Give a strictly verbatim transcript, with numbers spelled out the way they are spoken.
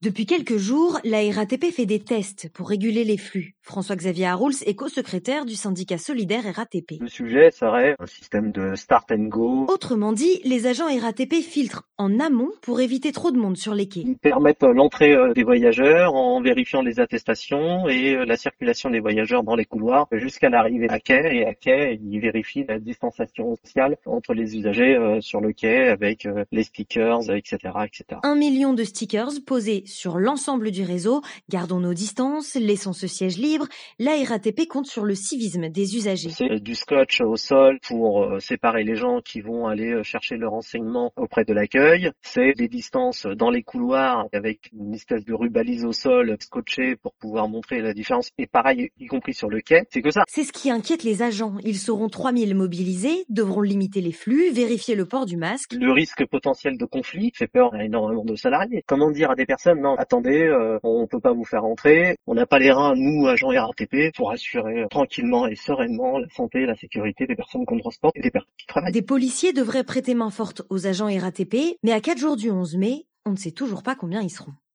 Depuis quelques jours, la R A T P fait des tests pour réguler les flux. François-Xavier Harouls est co-secrétaire du syndicat solidaire R A T P. Le sujet serait un système de start and go. Autrement dit, les agents R A T P filtrent en amont pour éviter trop de monde sur les quais. Ils permettent l'entrée des voyageurs en vérifiant les attestations et la circulation des voyageurs dans les couloirs jusqu'à l'arrivée à quai. Et à quai, ils vérifient la distanciation sociale entre les usagers sur le quai avec les stickers, et cetera, et cetera. Un million de stickers posés sur l'ensemble du réseau. Gardons nos distances, laissons ce siège libre. La R A T P compte sur le civisme des usagers. C'est du scotch au sol pour séparer les gens qui vont aller chercher le renseignement auprès de l'accueil. C'est des distances dans les couloirs avec une espèce de rubalise au sol scotchée pour pouvoir montrer la différence. Et pareil, y compris sur le quai, c'est que ça. C'est ce qui inquiète les agents. Ils seront trois mille mobilisés, devront limiter les flux, vérifier le port du masque. Le risque potentiel de conflit fait peur à énormément de salariés. Comment dire à des personnes, non, attendez, euh, on peut pas vous faire entrer, on n'a pas les reins, nous, agents R A T P, pour assurer euh, tranquillement et sereinement la santé et la sécurité des personnes qu'on transporte et des personnes qui travaillent. Des policiers devraient prêter main forte aux agents R A T P, mais à quatre jours du onze mai, on ne sait toujours pas combien ils seront.